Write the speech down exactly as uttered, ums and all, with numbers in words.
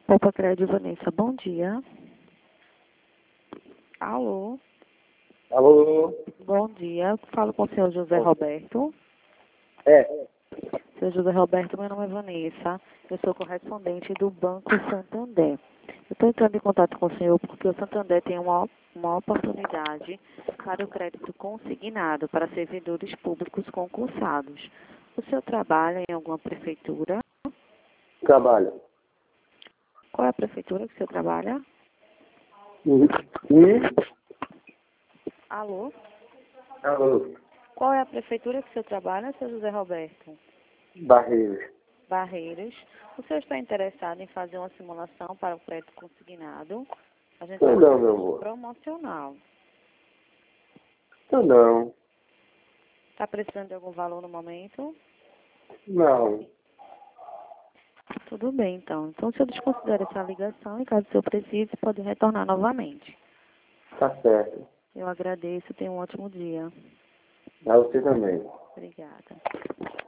Opa, Crédito Vanessa, bom dia. Alô? Alô? Bom dia, falo com o senhor José Roberto. É. Senhor José Roberto, meu nome é Vanessa, eu sou correspondente do Banco Santander. Eu estou entrando em contato com o senhor porque o Santander tem uma, uma oportunidade para o crédito consignado para servidores públicos concursados. O senhor trabalha em alguma prefeitura? Trabalho. Qual é a prefeitura que o senhor trabalha? Hum. Hum. Alô? Alô? Qual é a prefeitura que o senhor trabalha, senhor José Roberto? Barreiros. Barreiros. O senhor está interessado em fazer uma simulação para o crédito consignado? A gente Eu está não, com meu um amor. promocional. Eu não. Está precisando de algum valor no momento? Não. Tudo bem, então. Então, o senhor desconsidera essa ligação e, caso o senhor precise, pode retornar novamente. Tá certo. Eu agradeço. Tenha um ótimo dia. A você também. Obrigada.